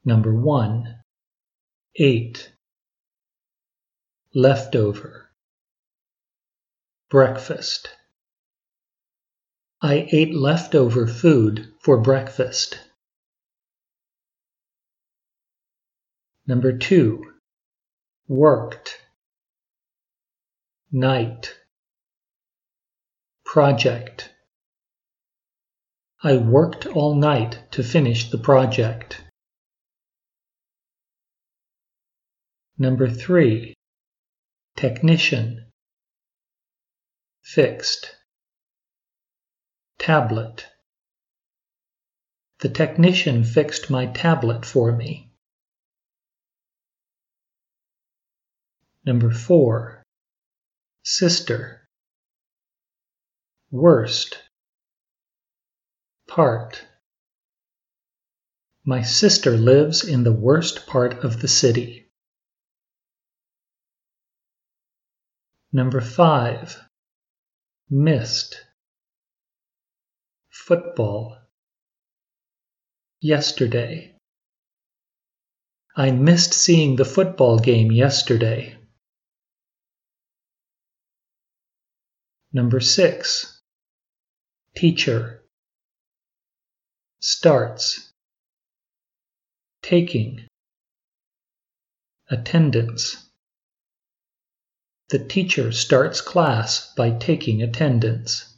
Number 1. 8. Leftover. Breakfast. I ate leftover food for breakfast. Number 2. Worked. Night. Project. I worked all night to finish the project. Number 3. Technician. Fixed. Tablet. The technician fixed my tablet for me. Number 4. Sister. Worst. Part. My sister lives in the worst part of the city. Number 5. Missed. Football. Yesterday. I missed seeing the football game yesterday. Number 6. Teacher. Starts. Taking. Attendance. The teacher starts class by taking attendance.